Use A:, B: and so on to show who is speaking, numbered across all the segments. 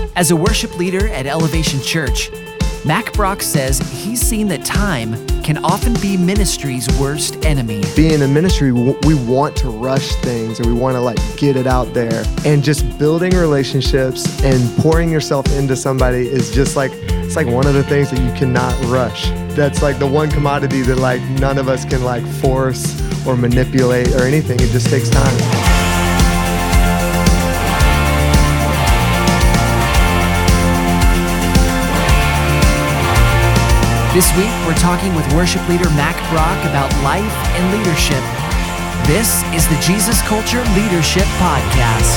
A: As a worship leader at Elevation Church, Mac Brock says he's seen that time can often be ministry's worst enemy.
B: Being in ministry, we want to rush things and we want to get it out there. And just building relationships and pouring yourself into somebody is just it's one of the things that you cannot rush. That's the one commodity that none of us can force or manipulate or anything. It just takes time.
A: This week, we're talking with worship leader Mac Brock about life and leadership. This is the Jesus Culture Leadership Podcast.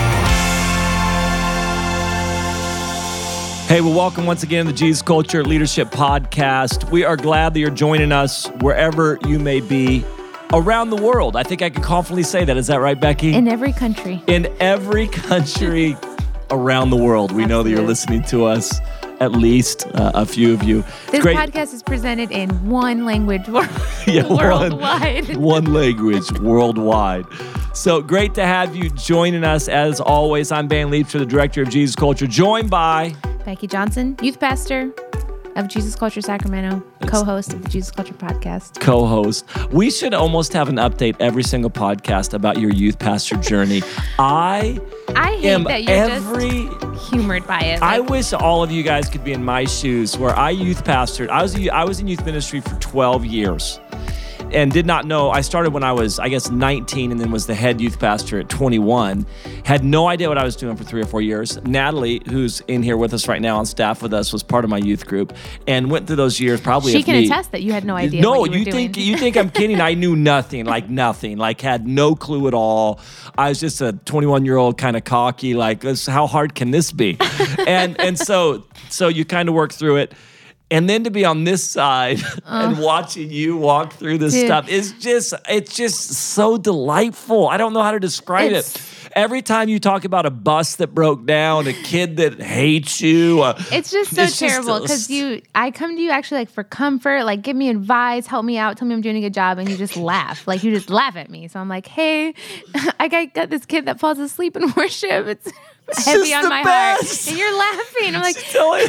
C: Hey, well, welcome once again to the Jesus Culture Leadership Podcast. We are glad that you're joining us wherever you may be around the world. I think I can confidently say that. Is that right, Becky?
D: In every country.
C: In every country around the world. We know that you're listening to us. At least a few of you.
D: This podcast is presented in one language worldwide.
C: One language worldwide. So great to have you joining us as always. I'm Ben Leipster, the director of Jesus Culture, joined by
D: Becky Johnson, youth pastor of Jesus Culture Sacramento, co-host of the Jesus Culture Podcast.
C: Co-host. We should almost have an update every single podcast about your youth pastor journey. I
D: hate that you're just humored by it.
C: I wish all of you guys could be in my shoes where I youth pastored. I was in youth ministry for 12 years and did not know. I started when I was, 19 and then was the head youth pastor at 21. Had no idea what I was doing for 3 or 4 years. Natalie, who's in here with us right now on staff with us, was part of my youth group and went through those years probably.
D: She can attest that you had no idea what you were doing.
C: You think I'm kidding? I knew nothing, had no clue at all. I was just a 21-year-old kind of cocky, how hard can this be? and so you kind of work through it. And then to be on this side and watching you walk through this stuff it's just so delightful. I don't know how to describe it. Every time you talk about a bus that broke down, a kid that hates you.
D: It's just so terrible because I come to you actually for comfort, give me advice, help me out, tell me I'm doing a good job, and you just laugh. You just laugh at me. So I'm like, hey, I got this kid that falls asleep in worship. It's heavy on my heart. And you're laughing. I'm like...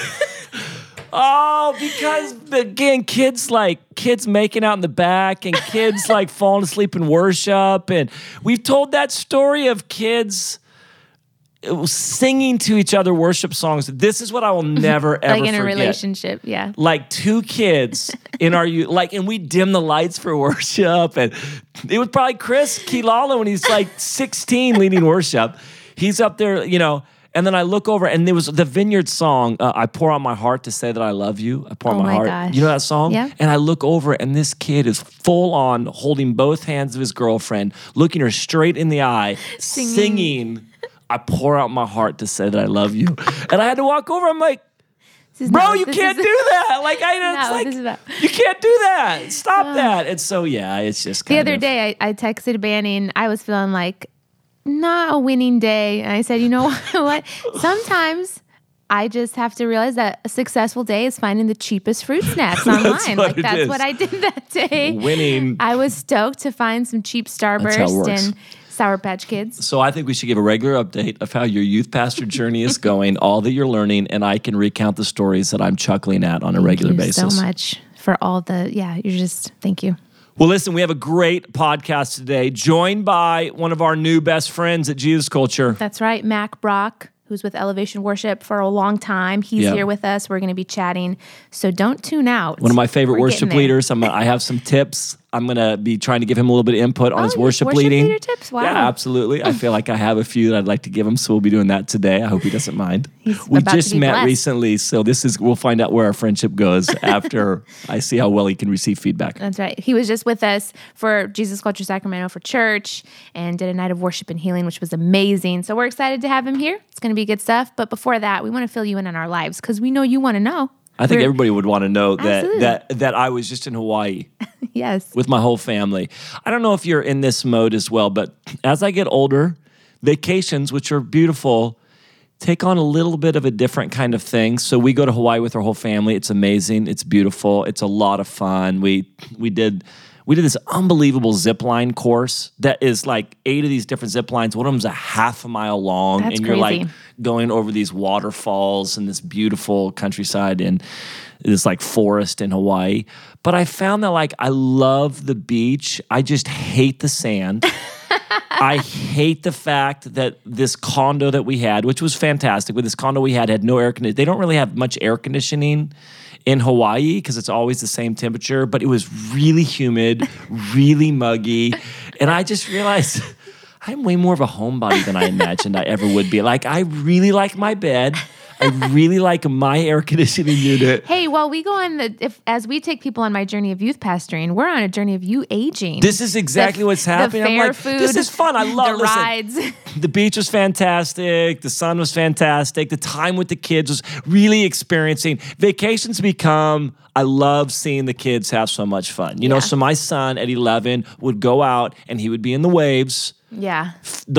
C: Oh, because again, kids making out in the back and kids falling asleep in worship. And we've told that story of kids singing to each other worship songs. This is what I will never, ever forget.
D: In a relationship, yeah.
C: Two kids in our youth, and we dim the lights for worship. And it was probably Chris Kilala when he's 16 leading worship. He's up there, And then I look over, and there was the Vineyard song, I pour out my heart to say that I love you. I pour out my heart.
D: Gosh.
C: You know that song?
D: Yeah.
C: And I look over, and this kid is full on holding both hands of his girlfriend, looking her straight in the eye, singing, I pour out my heart to say that I love you. And I had to walk over. I'm like, bro, you can't do that. You can't do that. Stop that. And so, it's just kind of.
D: The other day, I texted Banning. I was feeling not a winning day. And I said, you know what? Sometimes I just have to realize that a successful day is finding the cheapest fruit snacks online. That's what I did that day.
C: Winning.
D: I was stoked to find some cheap Starburst and Sour Patch Kids.
C: So I think we should give a regular update of how your youth pastor journey is going, all that you're learning, and I can recount the stories that I'm chuckling at on a regular basis.
D: Thank you so much for all thank you.
C: Well, listen, we have a great podcast today, joined by one of our new best friends at Jesus Culture.
D: That's right, Mac Brock, who's with Elevation Worship for a long time. He's here with us. We're going to be chatting, so don't tune out.
C: One of my favorite worship leaders. I have some tips. I'm going to be trying to give him a little bit of input on his worship leading.
D: Leader tips? Wow.
C: Yeah, absolutely. I feel like I have a few that I'd like to give him, so we'll be doing that today. I hope he doesn't mind. We just met recently, so we'll find out where our friendship goes after I see how well he can receive feedback.
D: That's right. He was just with us for Jesus Culture Sacramento for church and did a night of worship and healing, which was amazing. So we're excited to have him here. It's going to be good stuff. But before that, we want to fill you in on our lives because we know you want to know.
C: I think everybody would want to know that I was just in Hawaii.
D: Yes.
C: With my whole family. I don't know if you're in this mode as well, but as I get older, vacations, which are beautiful, take on a little bit of a different kind of thing. So we go to Hawaii with our whole family. It's amazing. It's beautiful. It's a lot of fun. We did We did this unbelievable zip line course that is like 8 of these different zip lines. One of them's a half a mile long.
D: That's
C: and you're
D: crazy.
C: like going over these waterfalls and this beautiful countryside and this like forest in Hawaii. But I found that like I love the beach. I just hate the sand. I hate the fact that this condo that we had, which was fantastic, but this condo we had no air conditioning. They don't really have much air conditioning in Hawaii because it's always the same temperature, but it was really humid, really muggy. And I just realized I'm way more of a homebody than I imagined I ever would be. Like, I really like my bed. I really like my air conditioning unit.
D: Hey, well, we go on as we take people on my journey of youth pastoring, we're on a journey of you aging.
C: This is exactly what's happening.
D: The
C: I'm
D: fair
C: like,
D: food,
C: this is fun. I love
D: the rides.
C: The beach was fantastic. The sun was fantastic. The time with the kids was really experiencing. Vacations I love seeing the kids have so much fun. You know, so my son at 11 would go out and he would be in the waves.
D: Yeah.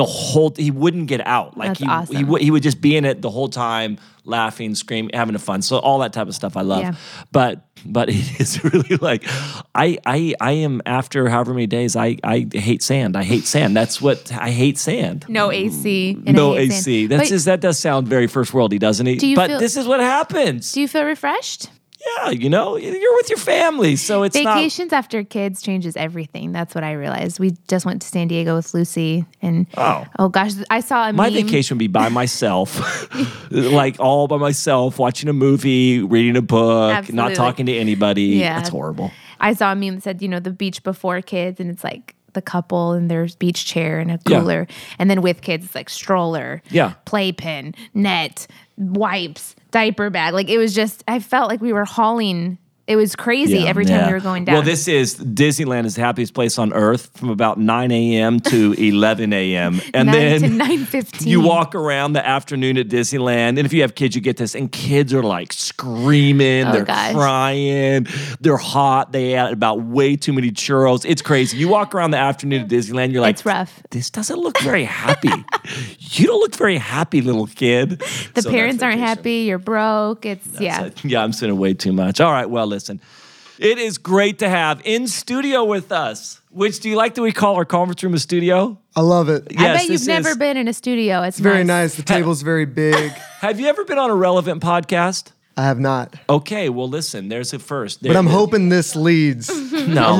C: He wouldn't get out. Like
D: That's awesome.
C: he would just be in it the whole time, laughing, screaming, having fun. So all that type of stuff I love.
D: Yeah.
C: But it is really like I am after however many days I hate sand. I hate sand. That's what I hate sand.
D: No AC. And
C: No
D: I hate
C: AC.
D: sand.
C: That does sound very first worldy, doesn't it? But this is what happens.
D: Do you feel refreshed?
C: Yeah, you know, you're with your family, so it's
D: Vacations after kids changes everything. That's what I realized. We just went to San Diego with Lucy, and oh gosh, I saw a
C: my
D: meme.
C: vacation would be by myself, like all by myself, watching a movie, reading a book,
D: Absolutely.
C: not talking to anybody.
D: Yeah.
C: That's horrible.
D: I saw a meme that said, the beach before kids, and it's like the couple and there's beach chair and a cooler, and then with kids it's like stroller, playpen, net, wipes, diaper bag. Like it was just, I felt like we were hauling. It was crazy every time we were going down.
C: Well, Disneyland is the happiest place on earth from about 9 a.m. to 11 a.m. And
D: 9
C: then
D: to 9:15.
C: you walk around the afternoon at Disneyland, and if you have kids, you get this, and kids are like screaming, they're crying, they're hot, they ate about way too many churros. It's crazy. You walk around the afternoon at Disneyland, you're like,
D: it's rough.
C: This doesn't look very happy. You don't look very happy, little kid.
D: The parents aren't happy. You're broke.
C: I'm spending way too much. All right, well, listen. It is great to have in studio with us. Which, do you like that we call our conference room a studio?
B: I love it.
D: I bet you've never been in a studio. It's
B: very nice. The table's very big.
C: Have you ever been on a relevant podcast?
B: I have not.
C: Okay, well, listen, there's a first.
B: But I'm hoping this leads.
C: No.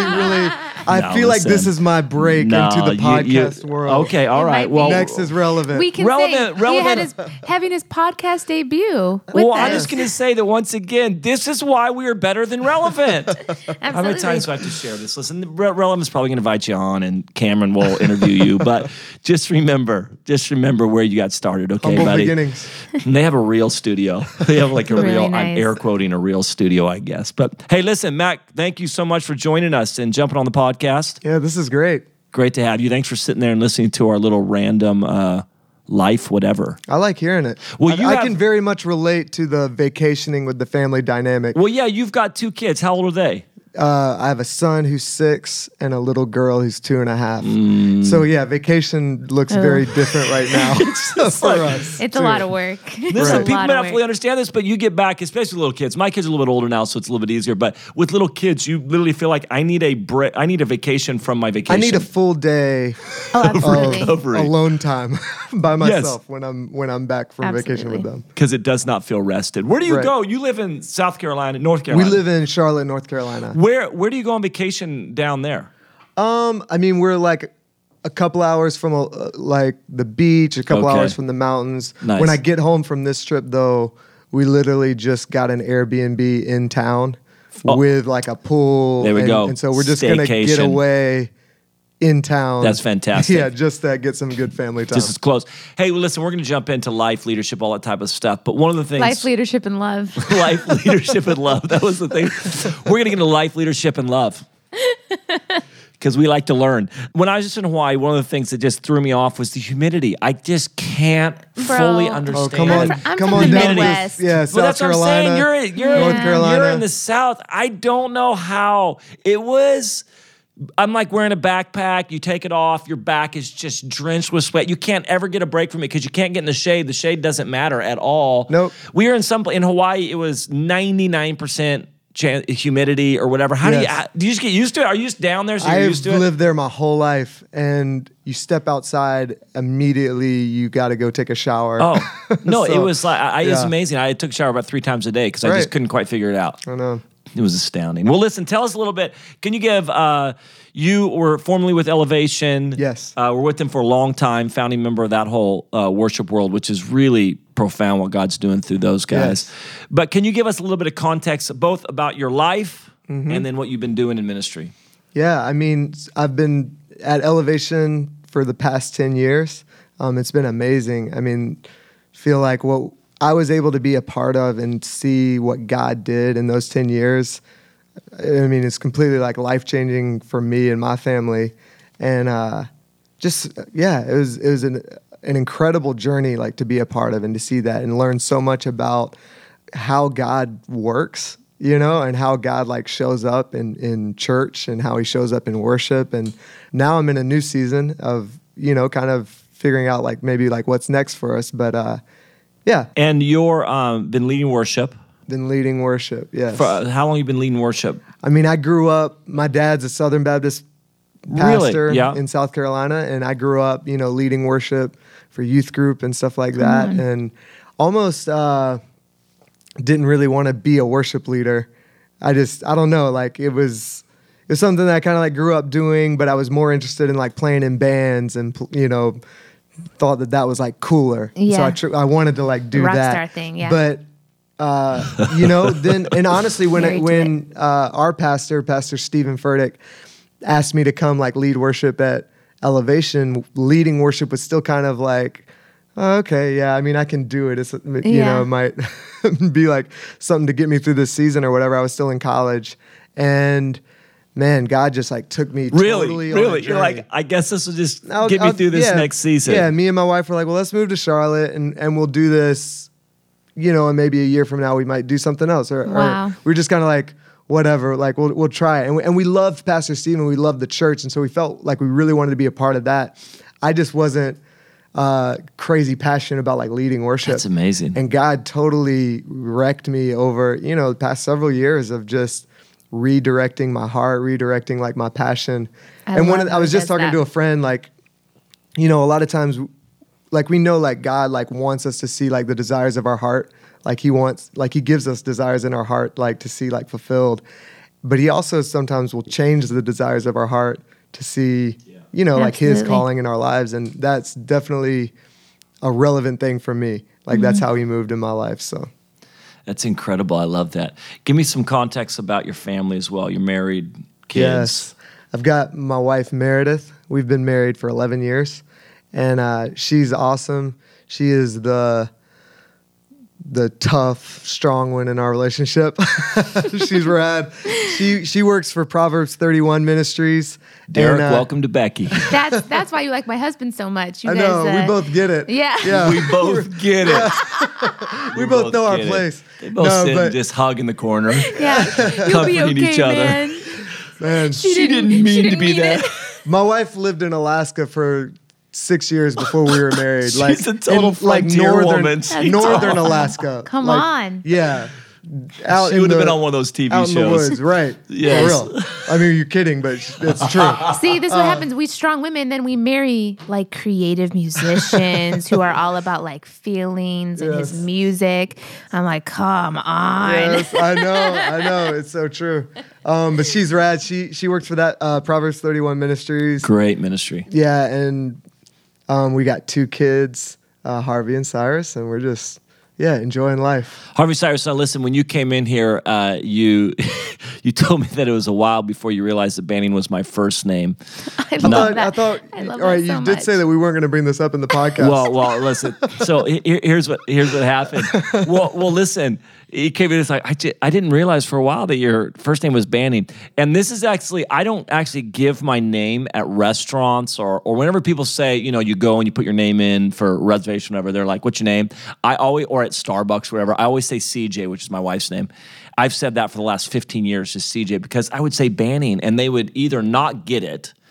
B: I feel like this is my break into the podcast world.
C: Okay, all right. Well,
B: next is relevant.
D: We can say he had having his podcast debut.
C: I'm just going to say that once again, this is why we are better than relevant. How many times do I have to share this? Listen, Relevant's probably going to invite you on, and Cameron will interview you. But just remember where you got started, okay,
B: Humble
C: buddy?
B: beginnings.
C: And they have a real studio. They have like a
D: really
C: real,
D: nice.
C: I'm air quoting a real studio, I guess. But hey, listen, Mac, thank you so much for joining us and jumping on the podcast.
B: Yeah, this is great.
C: Great to have you. Thanks for sitting there and listening to our little random life, whatever.
B: I like hearing it.
C: Well,
B: I can very much relate to the vacationing with the family dynamic.
C: Well, yeah, you've got 2 kids. How old are they?
B: I have a son who's 6 and a little girl who's 2.5. So yeah, vacation looks very different right now for us.
D: It's a lot of work.
C: Listen, people may not fully understand this, but you get back, especially little kids. My kids are a little bit older now, so it's a little bit easier. But with little kids, you literally feel like I need a vacation from my vacation.
B: I need a full day
D: of
B: alone time by myself when I'm back from vacation with them.
C: Because it does not feel rested. Where do you go? You live in South Carolina, North Carolina.
B: We live in Charlotte, North Carolina.
C: Where do you go on vacation down there?
B: I mean, we're like a couple hours from like the beach, a couple hours from the mountains.
C: Nice.
B: When I get home from this trip, though, we literally just got an Airbnb in town with like a pool.
C: There we go.
B: And so we're just gonna get away in town.
C: That's fantastic.
B: Yeah, just to get some good family time.
C: Just as close. Hey, well, listen, we're going to jump into life, leadership, all that type of stuff. But one of the things...
D: Life, leadership, and love.
C: Life, leadership, and love. That was the thing. We're going to get into life, leadership, and love. Because we like to learn. When I was just in Hawaii, one of the things that just threw me off was the humidity. I just can't fully understand.
B: Oh, come on.
D: I'm
B: come
D: from
B: on
D: the
B: down
D: Midwest.
B: South Carolina.
C: You're
B: North Carolina.
C: You're in the South. I don't know how it was. I'm like wearing a backpack. You take it off. Your back is just drenched with sweat. You can't ever get a break from it because you can't get in the shade. The shade doesn't matter at all.
B: Nope.
C: We were in Hawaii. It was 99% humidity or whatever? How
B: Yes.
C: do you just get used to it? Are you just down there so you're
B: I've
C: used to it?
B: lived there my whole life, and you step outside immediately. You got to go take a shower.
C: Oh no,
B: So,
C: it was like it's
B: yeah.
C: amazing. I took a shower about 3 times a day because I just
B: Right.
C: couldn't quite figure it out.
B: I know.
C: It was astounding. Well, listen, tell us a little bit. Can you give, you were formerly with Elevation.
B: Yes.
C: We're with them for a long time, founding member of that whole worship world, which is really profound what God's doing through those guys.
B: Yes.
C: But can you give us a little bit of context, both about your life
B: Mm-hmm.
C: and then what you've been doing in ministry?
B: Yeah, I mean, I've been at Elevation for the past 10 years. It's been amazing. I mean, feel like what I was able to be a part of and see what God did in those 10 years. I mean, it's completely like life-changing for me and my family. And it was an incredible journey, like, to be a part of and to see that and learn so much about how God works, you know, and how God like shows up in church and how he shows up in worship. And now I'm in a new season of, you know, kind of figuring out like maybe like what's next for us. But yeah.
C: And you're been leading worship.
B: Been leading worship, yes.
C: For, how long have you been leading worship?
B: I mean, I grew up, my dad's a Southern Baptist pastor
C: Really? Yeah.
B: in South Carolina, and I grew up, you know, leading worship for youth group and stuff like that, and almost didn't really want to be a worship leader. I don't know, like it was something that I kind of like grew up doing, but I was more interested in like playing in bands and, you know, thought that was like cooler.
D: Yeah.
B: So I wanted to like do
D: Rock
B: that.
D: star thing, yeah.
B: But you know, then, and honestly,
D: Married to
B: when our Pastor Stephen Furtick, asked me to come like lead worship at Elevation, leading worship was still kind of like, oh, okay, yeah, I mean, I can do it. It's, you know, it might be like something to get me through this season or whatever. I was still in college, and man, God just like took me totally on a
C: Really? You're
B: journey.
C: like, I guess this will just get me through this next season.
B: Yeah, me and my wife were like, well, let's move to Charlotte and we'll do this, you know, and maybe a year from now we might do something else. Or we're just kind of like, whatever, like we'll try it. And we loved Pastor Stephen, we loved the church, and so we felt like we really wanted to be a part of that. I just wasn't crazy passionate about like leading worship.
C: That's amazing.
B: And God totally wrecked me over, you know, the past several years of just redirecting my heart, redirecting like my passion. I was just talking to a friend, like, you know, a lot of times, like we know like God like wants us to see like the desires of our heart. Like he gives us desires in our heart, like to see like fulfilled. But he also sometimes will change the desires of our heart to see, you know, like his calling in our lives. And that's definitely a relevant thing for me. Like that's how he moved in my life. So
C: that's incredible. I love that. Give me some context about your family as well. You're married, kids.
B: Yes. I've got my wife, Meredith. We've been married for 11 years. And she's awesome. She is the tough, strong one in our relationship. She's rad. She works for Proverbs 31 Ministries.
C: Derek,
B: and,
C: welcome to Becky.
D: That's why you like my husband so much. You
B: I
D: guys,
B: know, we both get it.
D: Yeah.
C: We both get it.
B: We both know our
C: get it.
B: place.
C: They both sit and just hug in the corner.
D: Yeah. You'll be
C: Comforting
D: okay,
C: each other.
D: man.
B: Man,
C: She didn't mean to be that.
B: my wife lived in Alaska for 6 years before we were married.
C: She's a total frontier woman.
B: northern Alaska.
D: Come
B: Like,
D: on.
B: Yeah. Out
C: She
B: in
C: would have
B: the-
C: been on one of those TV
B: out
C: shows.
B: in the woods, right?
C: Yes.
B: For real. I mean, you're kidding, but it's true.
D: See, this is what happens. We strong women, then we marry like creative musicians who are all about like feelings and his
B: Yes.
D: music. I'm like, come on.
B: Yes, I know. It's so true. But she's rad. She works for that Proverbs 31 Ministries.
C: Great ministry.
B: Yeah, and we got 2 kids, Harvey and Cyrus, and we're just enjoying life.
C: Harvey Cyrus, now listen, when you came in here, you you told me that it was a while before you realized that Banning was my first name.
D: I love that.
B: I thought.
D: I love
B: all right,
D: that so
B: you did
D: much.
B: say that we weren't going to bring this up in the podcast.
C: Well, listen. So here's what happened. Well, listen. He came in. It's like I didn't realize for a while that your first name was Banning. And this is actually I don't actually give my name at restaurants or whenever people say you go and you put your name in for reservation or whatever. They're like, "What's your name?" I always or at Starbucks or whatever. I always say CJ, which is my wife's name. I've said that for the last 15 years, just CJ, because I would say Banning, and they would either not get it.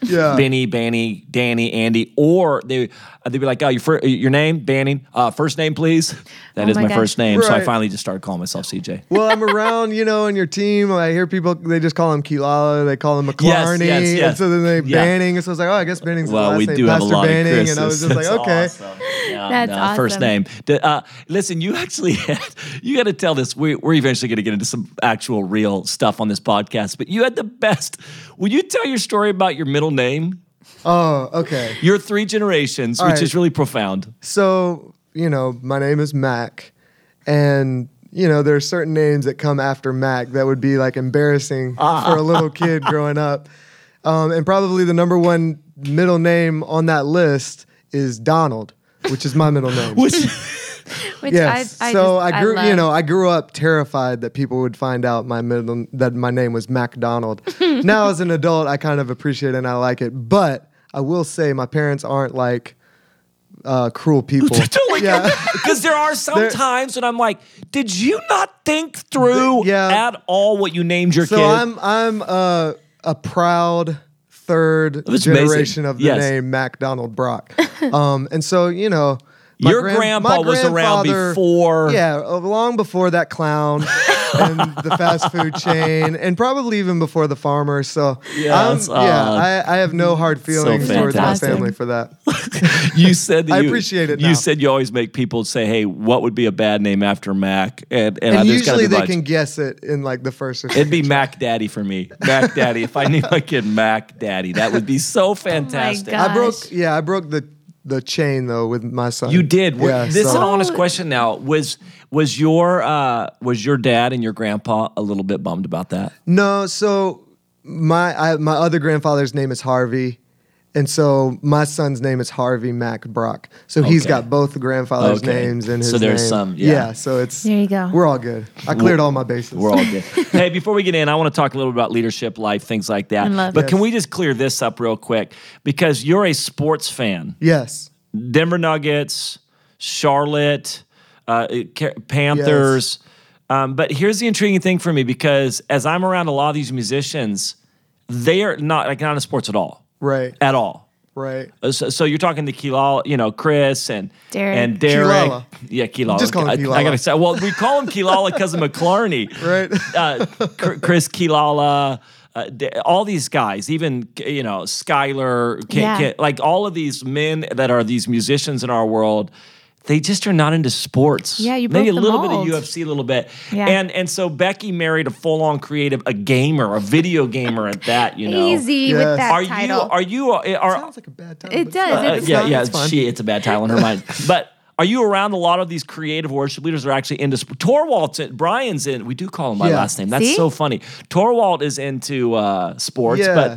B: Yeah.
C: Benny, Banny, Danny, Andy, or they'd be like, "Oh, your name, Banning, first name, please." That is my first name, so I
B: Right.
C: finally just started calling myself CJ.
B: Well, I'm around, in your team. I hear people, they just call him Kilala. They call him McClarney.
C: Yes.
B: And so then they Banning. So I was like, oh, I guess Banning's the last
C: we
B: name.
C: do have a
B: Pastor
C: lot
B: Banning.
C: of Chris's.
B: And I was just like,
C: That's
B: okay.
C: awesome. Yeah,
D: That's awesome.
C: First name. Listen, you actually you got to tell this. We're eventually going to get into some actual real stuff on this podcast, but you had the best. Will you tell your story about your middle name?
B: Oh, okay.
C: Your 3 generations, which is really profound.
B: So, my name is Mac. And, there are certain names that come after Mac that would be like embarrassing for a little kid growing up. And probably the number one middle name on that list is Donald, which is my middle name.
D: Which
B: Yes.
D: I
B: grew,
D: love.
B: I grew up terrified that people would find out that my name was MacDonald. Now as an adult, I kind of appreciate it and I like it. But I will say my parents aren't like cruel people.
C: Because there are some times when I'm like, did you not think through at all what you named your kid?
B: So I'm a proud third generation of the name MacDonald Brock. And so,
C: your grandpa was around before.
B: Yeah, long before that clown and the fast food chain, and probably even before the farmer. So I have no hard feelings towards my family for that.
C: You said that
B: I appreciate it now.
C: You said you always make people say, "Hey, what would be a bad name after Mac?" And
B: usually they can guess it in like the first or second.
C: It'd be Mac Daddy for me. Mac Daddy. If I named my kid Mac Daddy, that would be so fantastic.
D: Oh my gosh.
B: I broke the chain though with my son.
C: You did.
B: Yeah,
C: This is an honest question now. Was your dad and your grandpa a little bit bummed about that?
B: No, so my other grandfather's name is Harvey, and so my son's name is Harvey Mac Brock. So he's got both the grandfather's names in his name.
C: So there's some,
B: so it's
D: there you go.
B: We're all good. I cleared all my bases.
C: We're all good. Hey, before we get in, I want to talk a little bit about leadership, life, things like that. But can we just clear this up real quick? Because you're a sports fan.
B: Yes.
C: Denver Nuggets, Charlotte, Panthers. Yes. But here's the intriguing thing for me, because as I'm around a lot of these musicians, they are not in sports at all.
B: Right.
C: At all.
B: Right.
C: So you're talking to Kilala, Chris and Derek. And Derek.
B: Kilala.
C: Yeah, Kilala.
B: Just call him Kilala.
C: I gotta say, well, we call him Kilala because of McClarney.
B: Right.
C: Chris Kilala. All these guys, even Skyler, like all of these men that are these musicians in our world, they just are not into sports.
D: Yeah, you
C: maybe
D: broke
C: a
D: the
C: little
D: mold.
C: bit of UFC, a little bit.
D: Yeah.
C: And so Becky married a full-on creative, a gamer, a video gamer at that.
D: Easy with that title.
B: Sounds like a bad title.
D: It does.
C: It's a bad title in her mind, but. Are you around a lot of these creative worship leaders that are actually into Torwald's in, Brian's in, we do call him by last name. That's so funny. Torwald is into sports, but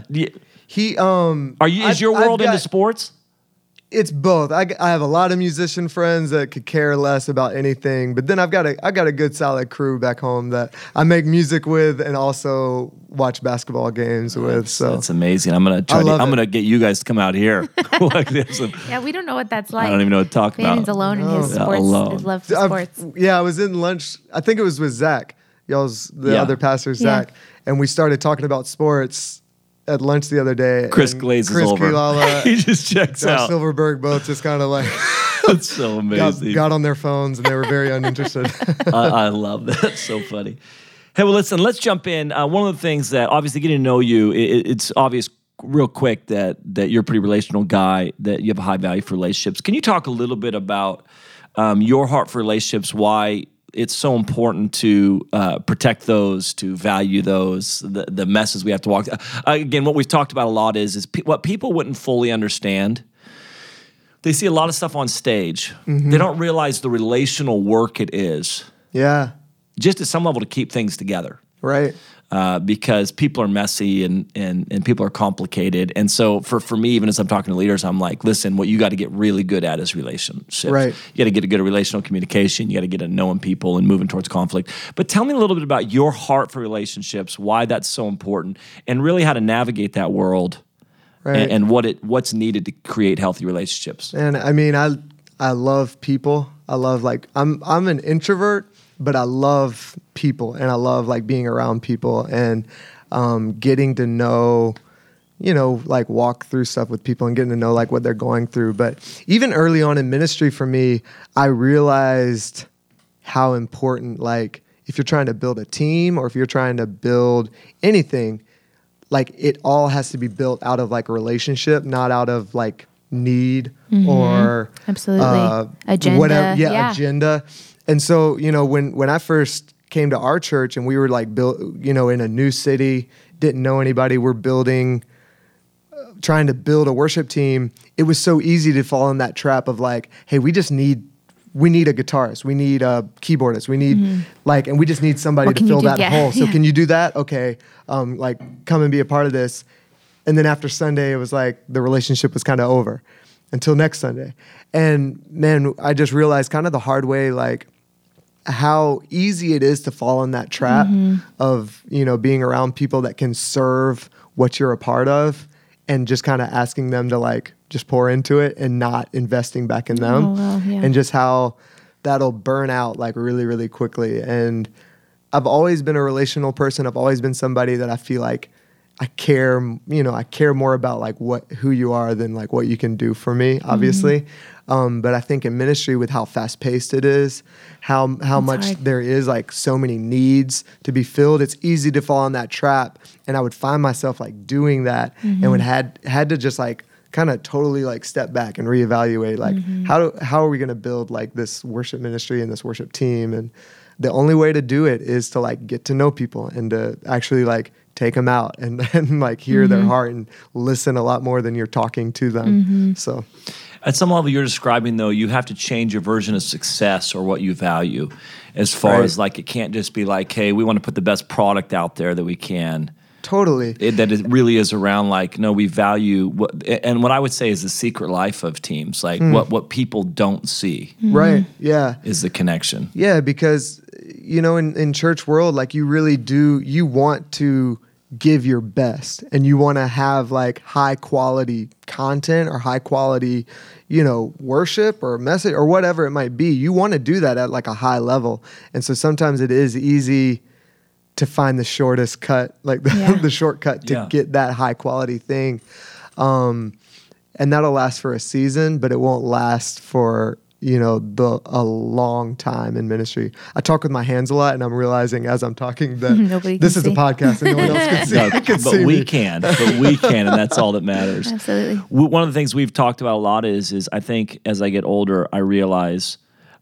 C: is your world into sports?
B: It's both. I have a lot of musician friends that could care less about anything, but then I've got a good solid crew back home that I make music with and also watch basketball games with. So
C: that's amazing. I'm gonna get you guys to come out here like this.
D: Yeah, we don't know what that's like.
C: I don't even know what to talk about.
D: Van's alone in his sports, his love for sports.
B: I was in lunch. I think it was with Zach, other pastor Zach, and we started talking about sports at lunch the other day.
C: Chris glazes over.
B: Kilala,
C: he just checks out.
B: Silverberg both just kind of like
C: that's so amazing.
B: Got on their phones and they were very uninterested.
C: I love that. It's so funny. Hey, well, listen, let's jump in. One of the things that obviously getting to know you, it's obvious real quick that you're a pretty relational guy, that you have a high value for relationships. Can you talk a little bit about your heart for relationships, why it's so important to protect those, to value those, the messes we have to walk. Again, what we've talked about a lot is what people wouldn't fully understand. They see a lot of stuff on stage. Mm-hmm. They don't realize the relational work it is.
B: Yeah.
C: Just at some level to keep things together.
B: Right.
C: Because people are messy and people are complicated. And so for me, even as I'm talking to leaders, I'm like, listen, what you got to get really good at is relationships.
B: Right.
C: You got to get a good relational communication. You got to get at knowing people and moving towards conflict. But tell me a little bit about your heart for relationships, why that's so important, and really how to navigate that world, right, and what's needed to create healthy relationships.
B: And I mean, I love people. I love I'm an introvert, but I love people and I love being around people and getting to know like walk through stuff with people and getting to know like what they're going through. But even early on in ministry for me, I realized how important, like if you're trying to build a team or if you're trying to build anything, like it all has to be built out of like a relationship, not out of like need or
D: absolutely agenda.
B: Whatever, agenda. And so, when I first came to our church and we were like built, in a new city, didn't know anybody, we're trying to build a worship team. It was so easy to fall in that trap of like, hey, we need a guitarist, we need a keyboardist, we need and we just need somebody to fill that hole. So can you do that? Okay, like come and be a part of this. And then after Sunday, it was like the relationship was kind of over until next Sunday. And man, I just realized kind of the hard way, like how easy it is to fall in that trap of, being around people that can serve what you're a part of and just kind of asking them to like just pour into it and not investing back in them. And just how that'll burn out like really, really quickly. And I've always been a relational person. I've always been somebody that I feel like I care more about like who you are than like what you can do for me, obviously. But I think in ministry with how fast paced it is, how much hard there is like so many needs to be filled, it's easy to fall in that trap. And I would find myself like doing that and would had to just like kind of totally like step back and reevaluate like how are we going to build like this worship ministry and this worship team. And the only way to do it is to like get to know people and to actually like take them out and like hear their heart and listen a lot more than you're talking to them. So
C: at some level you're describing though, you have to change your version of success or what you value as far as like, it can't just be like, hey, we want to put the best product out there that we can.
B: Totally.
C: That it really is around like, no, we value and what I would say is the secret life of teams, like what people don't see.
B: Right. Yeah.
C: Is the connection.
B: Yeah. Because, in church world, like you want to give your best and you want to have like high quality content or high quality, worship or message or whatever it might be. You want to do that at like a high level. And so sometimes it is easy to find the shortest cut, like the shortcut to get that high quality thing. And that'll last for a season, but it won't last for, a long time in ministry. I talk with my hands a lot and I'm realizing as I'm talking that this is a podcast and no one else can see.
C: We can, and that's all that matters.
D: Absolutely.
C: One of the things we've talked about a lot is I think as I get older, I realize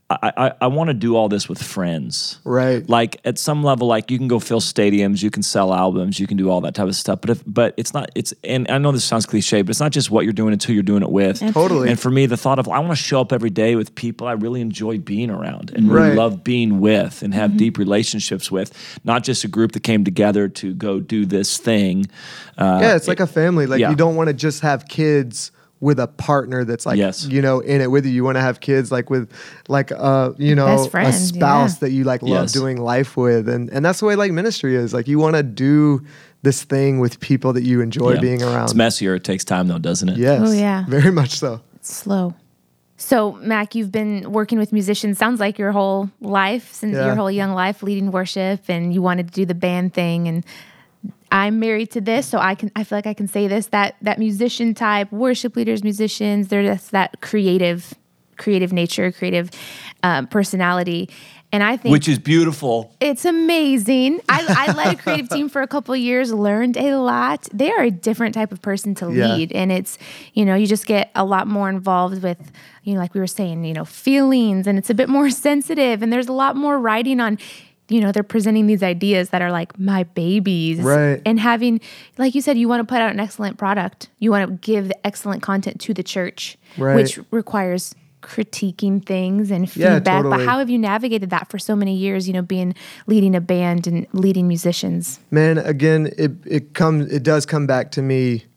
C: I want to do all this with friends.
B: Right.
C: Like at some level, like you can go fill stadiums, you can sell albums, you can do all that type of stuff. But it's not, and I know this sounds cliche, but it's not just what you're doing, it's who you're doing it with.
B: Totally.
C: And for me, the thought of, I want to show up every day with people I really enjoy being around and really love being with and have deep relationships with, not just a group that came together to go do this thing.
B: It's like a family. Like you don't want to just have kids with a partner that's like, in it with you. You want to have kids like with like,
D: best friend,
B: a spouse that you like love doing life with. And that's the way like ministry is. Like you want to do this thing with people that you enjoy being around.
C: It's messier. It takes time though, doesn't it?
B: Yes.
D: Oh yeah.
B: Very much so.
D: It's slow. So Mac, you've been working with musicians, sounds like your whole life, since your whole young life, leading worship, and you wanted to do the band thing. And I'm married to this, so I feel like I can say this, that musician type, worship leaders, musicians, they're just that creative nature, creative personality. And I think,
C: which is beautiful.
D: It's amazing. I led a creative team for a couple of years, learned a lot. They are a different type of person to lead. And it's, you just get a lot more involved with, like we were saying, feelings, and it's a bit more sensitive, and there's a lot more writing on, they're presenting these ideas that are like my babies.
B: Right.
D: And having, like you said, you want to put out an excellent product. You want to give the excellent content to the church, which requires critiquing things and feedback.
B: Totally.
D: But how have you navigated that for so many years, leading a band and leading musicians?
B: Man, again, it does come back to me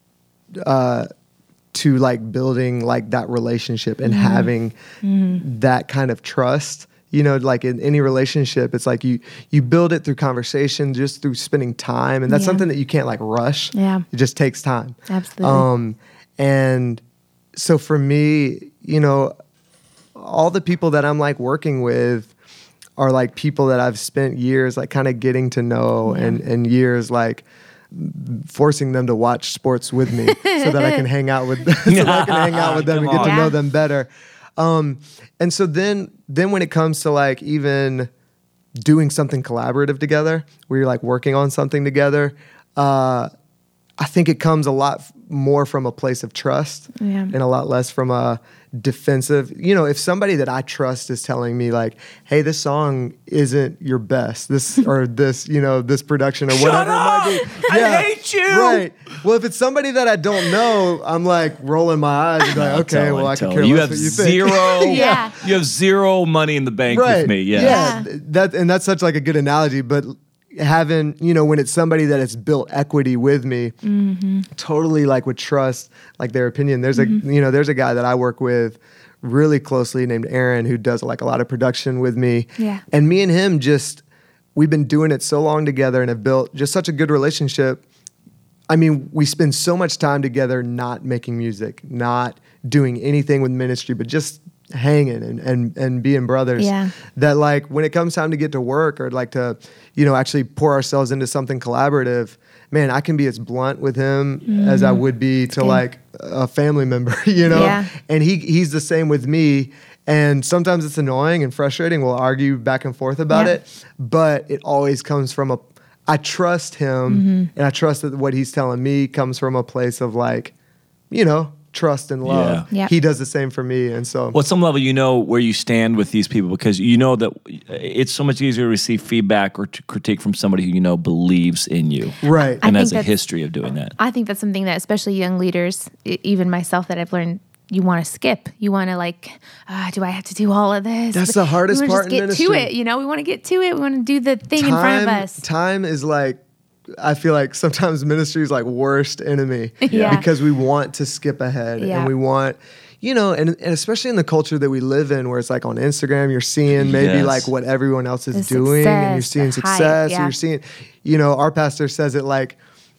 B: to like building like that relationship and having that kind of trust. Like in any relationship, it's like you build it through conversation, just through spending time. And that's something that you can't like rush.
D: Yeah.
B: It just takes time.
D: Absolutely.
B: And so for me, all the people that I'm like working with are like people that I've spent years like kind of getting to know and years like forcing them to watch sports with me so that I can hang out with them and get to know them better. And so then when it comes to like even doing something collaborative together, where you're like working on something together, I think it comes a lot more from a place of trust and a lot less from a defensive. You know, if somebody that I trust is telling me like, hey, this song isn't your best, this production or whatever it might be.
C: I hate you.
B: Right. Well, if it's somebody that I don't know, I'm like rolling my eyes and like, okay, well, I can care less what you think.
C: You have zero money in the bank with me.
B: Yeah. That's such like a good analogy, but having, when it's somebody that has built equity with me, totally like would trust like their opinion. There's there's a guy that I work with really closely named Aaron who does like a lot of production with me. Yeah. And me and him we've been doing it so long together and have built just such a good relationship. I mean, we spend so much time together not making music, not doing anything with ministry, but just hanging and being brothers, that like when it comes time to get to work or like to actually pour ourselves into something collaborative, man, I can be as blunt with him as I would be to like a family member, and he's the same with me. And sometimes it's annoying and frustrating. We'll argue back and forth about it, but it always comes from I trust him and I trust that what he's telling me comes from a place of like, trust and love. Yeah. He does the same for me. And so
C: at some level, where you stand with these people, because that it's so much easier to receive feedback or to critique from somebody who believes in you.
B: Right.
C: And has a history of doing that.
D: I think that's something that especially young leaders, even myself, that I've learned, you want to skip. You want to like, do I have to do all of this?
B: That's the hardest part in ministry.
D: We want to get to it, We want to get to it. We want to do the thing in front of us.
B: Time is like, I feel like sometimes ministry is like worst enemy because we want to skip ahead and we want, and especially in the culture that we live in where it's like on Instagram, you're seeing maybe like what everyone else is doing and you're seeing success. And you're seeing, our pastor says it like,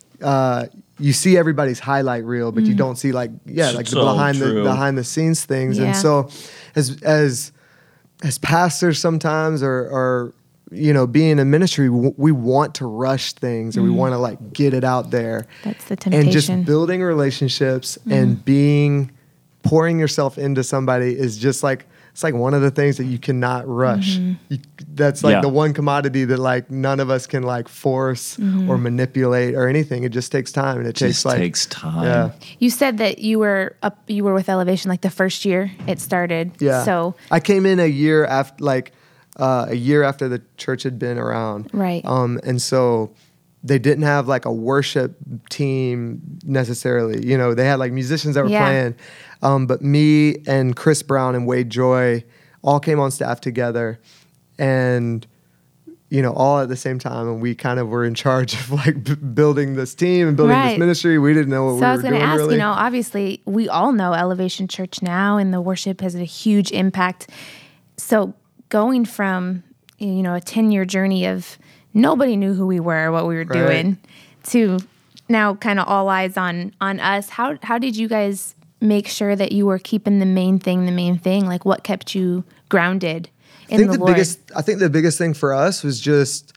B: you see everybody's highlight reel, but you don't see like, the behind the scenes things. And so as pastors sometimes or being in ministry, we want to rush things and we want to like get it out there.
D: That's the temptation.
B: And just building relationships and pouring yourself into somebody is just like, it's like one of the things that you cannot rush. That's like the one commodity that like none of us can like force or manipulate or anything. It just takes time, and it takes
C: time.
B: Yeah.
D: You said that you were with Elevation like the first year it started.
B: Yeah.
D: So
B: I came in a year after the church had been around.
D: Right.
B: And so they didn't have like a worship team necessarily. They had like musicians that were playing. But me and Chris Brown and Wade Joy all came on staff together and, all at the same time. And we kind of were in charge of like building this team and building this ministry. We didn't know what we were doing. So I was going to ask, really.
D: Obviously we all know Elevation Church now and the worship has a huge impact. So going from, a 10-year journey of nobody knew who we were, what we were doing, to now kind of all eyes on us. How did you guys make sure that you were keeping the main thing? Like what kept you grounded in the Lord?
B: I think the biggest thing for us was just,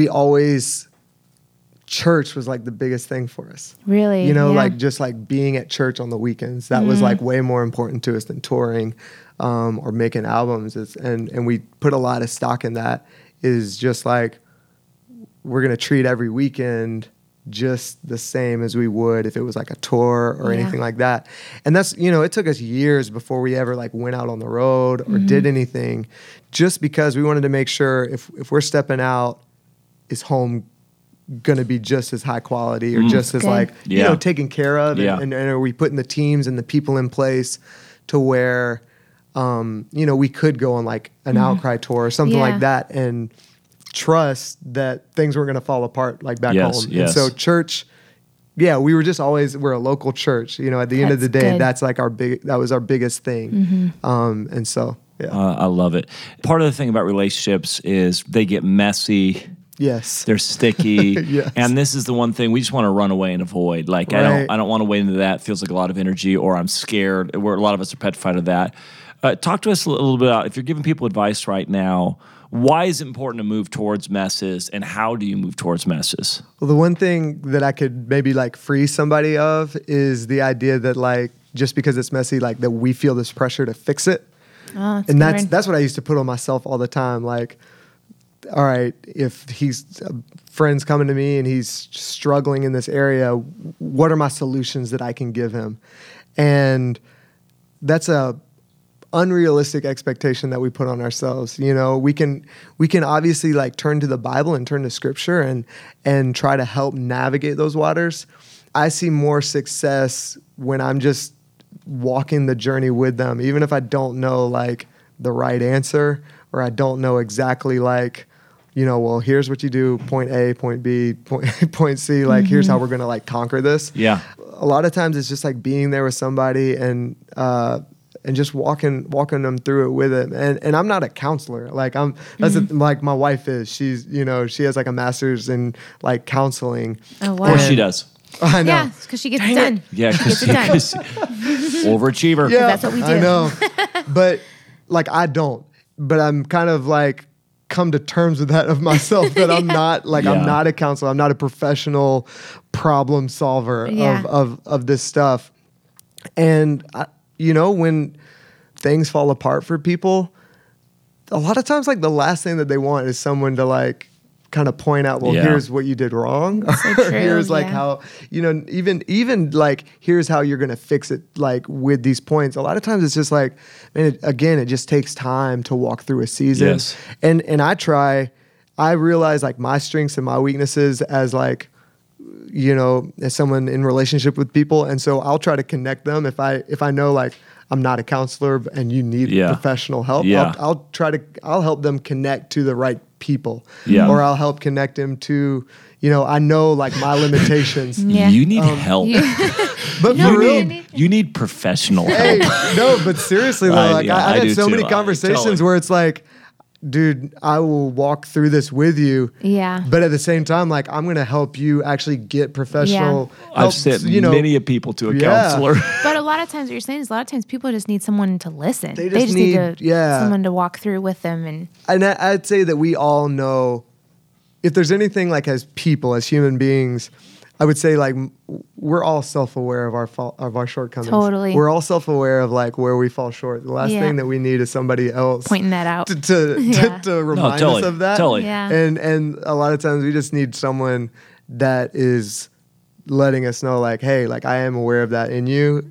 B: church was like the biggest thing for us.
D: Really?
B: Like just like being at church on the weekends. That was like way more important to us than touring or making albums. And we put a lot of stock in that. Is just like, we're going to treat every weekend just the same as we would if it was like a tour or anything like that. And that's, it took us years before we ever like went out on the road or did anything, just because we wanted to make sure if we're stepping out, is home going to be just as high quality or just as like, taken care of? And are we putting the teams and the people in place to where, we could go on like an outcry tour or something like that and trust that things weren't going to fall apart like back home. And so church, we were just we're a local church, at the end of the day, good. That's like that was our biggest thing. And so,
C: I love it. Part of the thing about relationships is they get messy.
B: Yes.
C: They're sticky.
B: Yes.
C: And this is the one thing we just want to run away and avoid. Like, I don't want to wade into that. It feels like a lot of energy, or I'm scared. A lot of us are petrified of that. Talk to us a little bit about, if you're giving people advice right now, why is it important to move towards messes, and how do you move towards messes?
B: Well, the one thing that I could maybe like free somebody of is the idea that like, just because it's messy, like that we feel this pressure to fix it.
D: Oh,
B: and that's what I used to put on myself all the time. Like, all right, if he's friend's coming to me and he's struggling in this area, what are my solutions that I can give him? And that's a unrealistic expectation that we put on ourselves. You know, we can obviously like turn to the Bible and turn to Scripture and try to help navigate those waters. I see more success when I'm just walking the journey with them, even if I don't know like the right answer, or I don't know exactly like, you know, well, here's what you do, point A, point B, point C, like here's how we're gonna like conquer this.
C: Yeah.
B: A lot of times it's just like being there with somebody and just walking them through it with it. And I'm not a counselor. Like like my wife is. She's, you know, she has like a master's in like counseling.
D: Oh, wow.
C: Of course she does.
B: I know.
D: Yeah, because she gets it done.
C: Yeah,
D: she gets it done.
C: Overachiever.
B: Yeah,
D: That's what we do.
B: I know. But like I don't. But I'm kind of like come to terms with that of myself, that I'm not like I'm not a counselor. I'm not a professional problem solver of this stuff. And you know, when things fall apart for people, a lot of times like the last thing that they want is someone to like kind of point out, well, here's what you did wrong.
D: So
B: or
D: true,
B: here's like how, you know, even like, here's how you're going to fix it, like with these points. A lot of times it's just like, man, it just takes time to walk through a season.
C: Yes.
B: And I realize like my strengths and my weaknesses as like, you know, as someone in relationship with people. And so I'll try to connect them. If I know like I'm not a counselor and you need professional help, I'll help them connect to the right people.
C: Yeah.
B: Or I'll help connect them to, you know, I know like my limitations.
D: Yeah.
C: You need help.
B: But
D: No,
B: for real,
C: You need professional
B: hey,
C: help.
B: no, but seriously though, like I
C: do
B: had so
C: too.
B: many conversations
C: Totally.
B: where it's like, dude, I will walk through this with you.
D: Yeah.
B: But at the same time, like I'm going to help you actually get professional help.
C: I've sent many of people to a counselor.
D: But a lot of times what you're saying is a lot of times people just need someone to listen.
B: They just need
D: someone to walk through with them.
B: And I'd say that we all know, if there's anything like as people, as human beings, I would say like we're all self-aware of our shortcomings.
D: Totally.
B: We're all self-aware of like where we fall short. The last thing that we need is somebody else
D: pointing that out
B: to remind us of that.
C: Totally.
D: Yeah.
B: And a lot of times we just need someone that is letting us know like, hey, like I am aware of that in you,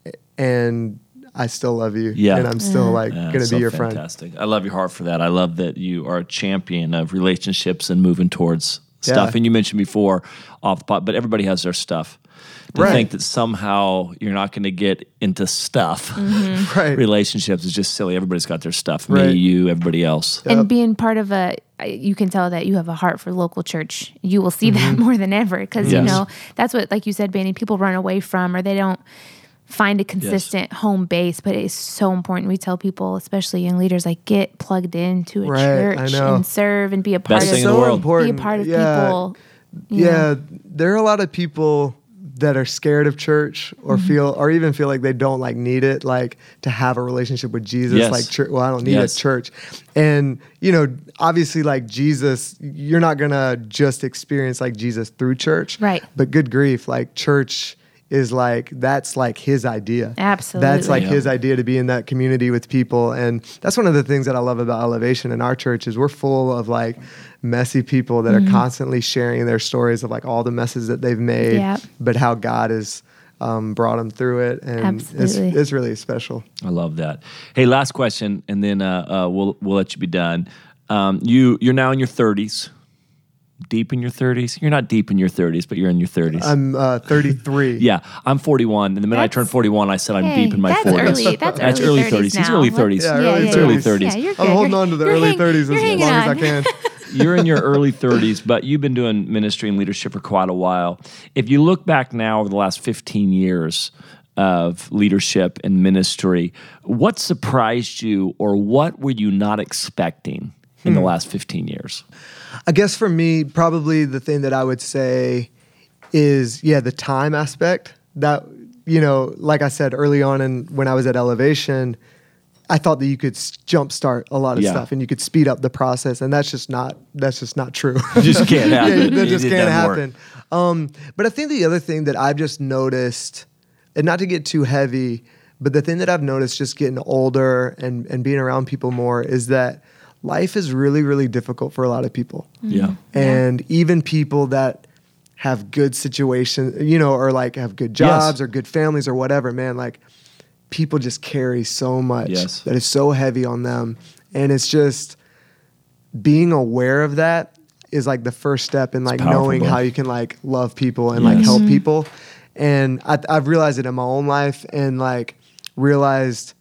B: and I still love you.
C: Yeah.
B: And I'm still like going to be your friend.
C: Fantastic. I love your heart for that. I love that you are a champion of relationships and moving towards stuff. And you mentioned before off the pot, but everybody has their stuff. To think that somehow you're not going to get into stuff, relationships is just silly. Everybody's got their stuff. Me, you, everybody else.
D: And being part of you can tell that you have a heart for local church. You will see that more than ever because, you know, that's what, like you said, Benny, people run away from, or they don't find a consistent home base, but it's so important. We tell people, especially young leaders, like get plugged into a church and serve and be a part
C: Best
D: of
C: thing in the world.
B: Important.
D: Be a part of people.
B: Yeah, there are a lot of people that are scared of church or even feel like they don't like need it, like to have a relationship with Jesus.
C: Yes.
B: Like, well, I don't need a church. And, you know, obviously like Jesus, you're not going to just experience like Jesus through church.
D: Right.
B: But good grief, like church is like, that's like his idea.
D: Absolutely.
B: That's like his idea, to be in that community with people. And that's one of the things that I love about Elevation in our church is we're full of like messy people that are constantly sharing their stories of like all the messes that they've made, but how God has brought them through it. And it's really special.
C: I love that. Hey, last question, and then we'll let you be done. You're now in your 30s. Deep in your 30s? You're not deep in your 30s, but you're in your 30s.
B: I'm 33.
C: Yeah, I'm 41. And the minute I turned 41, I said I'm deep in my 40s.
D: That's early 30s.
C: He's early 30s.
B: Yeah,
C: It's early 30s.
D: Yeah, you're good.
B: I'm holding on to the early 30s as long as I can.
C: You're in your early 30s, but you've been doing ministry and leadership for quite a while. If you look back now over the last 15 years of leadership and ministry, what surprised you, or what were you not expecting in the last 15 years?
B: I guess for me, probably the thing that I would say is, the time aspect. That, you know, like I said early on when I was at Elevation, I thought that you could jumpstart a lot of stuff and you could speed up the process, and that's just not true.
C: Just can't happen.
B: That just can't happen. But I think the other thing that I've just noticed, and not to get too heavy, but the thing that I've noticed just getting older and being around people more is that life is really, really difficult for a lot of people.
C: Yeah.
B: And even people that have good situations, or like have good jobs or good families or whatever, man, like people just carry so much that is so heavy on them. And it's just being aware of that is like the first step in like knowing how you can like love people and like help people. And I've realized it in my own life, and like realized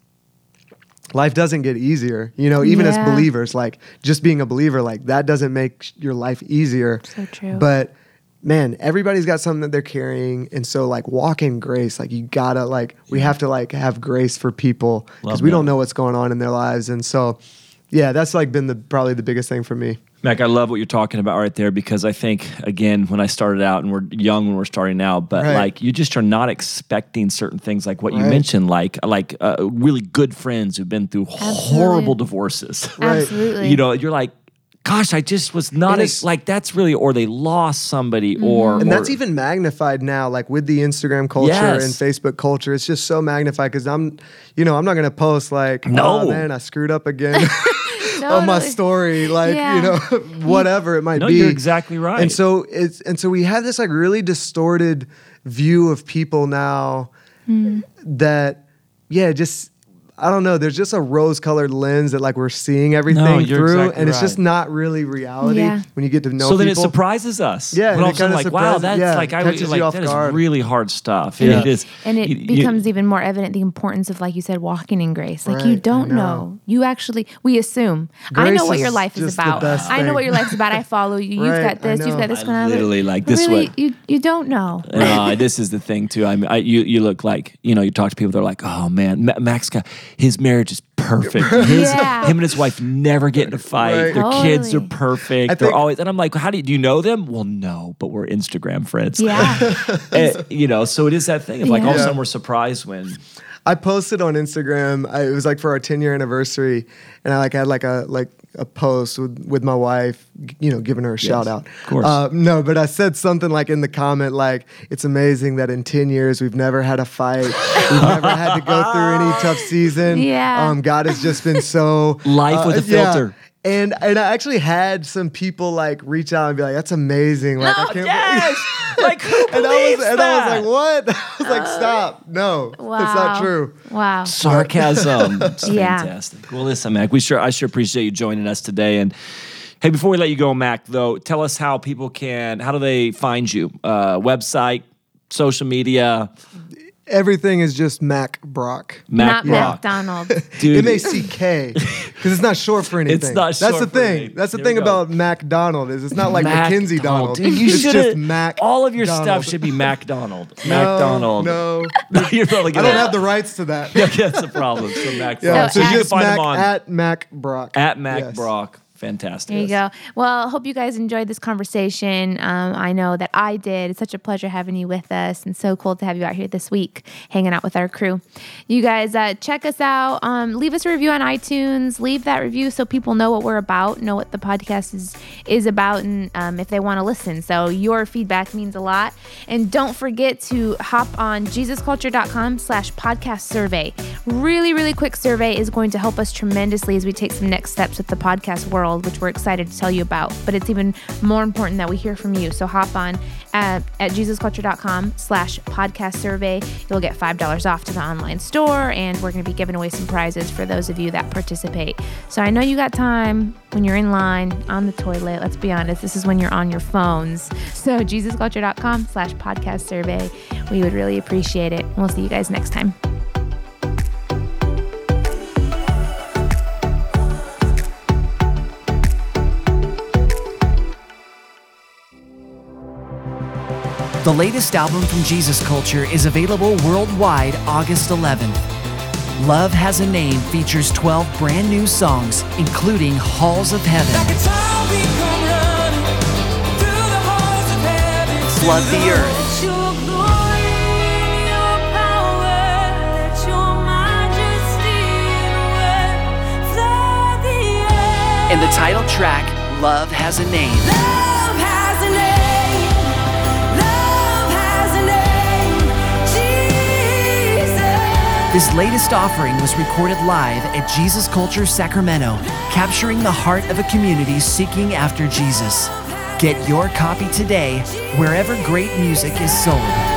B: life doesn't get easier, even as believers, like just being a believer, like that doesn't make your life easier.
D: So true.
B: But man, everybody's got something that they're carrying. And so like walk in grace, like you gotta like, we have to like have grace for people because we don't know what's going on in their lives. And so, yeah, that's like been probably the biggest thing for me.
C: Mac, I love what you're talking about right there, because I think, again, when I started out, and we're young when we're starting out, but like you just are not expecting certain things like what you mentioned, like really good friends who've been through horrible divorces.
D: Absolutely.
C: You're like, gosh, I just was not like that's really, or they lost somebody,
B: and that's even magnified now, like with the Instagram culture and Facebook culture. It's just so magnified because I'm not going to post like, oh man, I screwed up again. On my story, like whatever it might be.
C: You're exactly right.
B: And so we have this like really distorted view of people now that just I don't know. There's just a rose-colored lens that like we're seeing everything through, and it's just not really reality when you get to know people.
C: So then it surprises us.
B: Yeah,
C: and all like, wow, that's like
B: catches you off
C: that
B: guard.
C: is really hard stuff.
D: And
C: it is,
D: and it becomes even more evident the importance of, like you said, walking in grace. Like you don't know. You actually, we assume.
B: Grace
D: I know what your life is about. I know what your life is about. I follow you. You've got this. You've got this going on.
C: Literally, like this
D: way. You don't know.
C: This is the thing too. I mean, you look like you talk to people. They're like, oh man, Max got his marriage is perfect. Him and his wife never get in a fight. Their kids are perfect. They're always, and I'm like, do you know them? Well, no, but we're Instagram friends.
D: Yeah.
C: So it is that thing of like all of a sudden we're surprised when.
B: I posted on Instagram. It was like for our 10-year anniversary, and I had a post with my wife, giving her a shout out.
C: Of course.
B: No, but I said something like in the comment, like, it's amazing that in 10 years we've never had a fight. We've never had to go through any tough season.
D: Yeah.
B: God has just been so
C: life with a filter.
B: And I actually had some people like reach out and be like, "That's amazing!" Like, I can't believe.
C: Like, who believes
B: that? And I was like, "What?" I was like, "Stop! No, it's not true."
D: Wow,
C: sarcasm. It's fantastic. Well, listen, Mac, I sure appreciate you joining us today. And hey, before we let you go, Mac, though, tell us how people how do they find you? Website, social media.
B: Everything is just Mac Brock.
D: Not MacDonald.
C: Dude.
B: MACK. Because it's not short for anything.
C: It's not short
B: That's the thing.
C: anything.
B: That's the thing about MacDonald is it's not like Mackenzie Donald.
C: Dude,
B: it's just Mac.
C: All of your stuff should be MacDonald. MacDonald.
B: No.
C: You're probably
B: I don't have the rights to that.
C: Yeah, that's the problem. So Mac.
B: So
C: you can
B: just
C: find
B: Mac
C: him on
B: at Mac Brock.
C: At Mac Brock. Fantastic.
D: There you go. Well, hope you guys enjoyed this conversation. I know that I did. It's such a pleasure having you with us, and so cool to have you out here this week hanging out with our crew. You guys check us out. Leave us a review on iTunes. Leave that review so people know what we're about, know what the podcast is about, and if they want to listen. So your feedback means a lot. And don't forget to hop on JesusCulture.com/podcast survey. Really, really quick survey is going to help us tremendously as we take some next steps with the podcast world, which we're excited to tell you about. But it's even more important that we hear from you. So hop on at JesusCulture.com/podcast survey. You'll get $5 off to the online store, and we're going to be giving away some prizes for those of you that participate. So I know you got time when you're in line, on the toilet. Let's be honest, this is when you're on your phones. So JesusCulture.com/podcast survey. We would really appreciate it. We'll see you guys next time.
A: The latest album from Jesus Culture is available worldwide August 11th. Love Has a Name features 12 brand new songs, including Halls of Heaven, Flood the Earth, and the title track, Love Has a Name.
E: Love has a name. Love has a name. Jesus.
A: This latest offering was recorded live at Jesus Culture Sacramento, capturing the heart of a community seeking after Jesus. Get your copy today wherever great music is sold.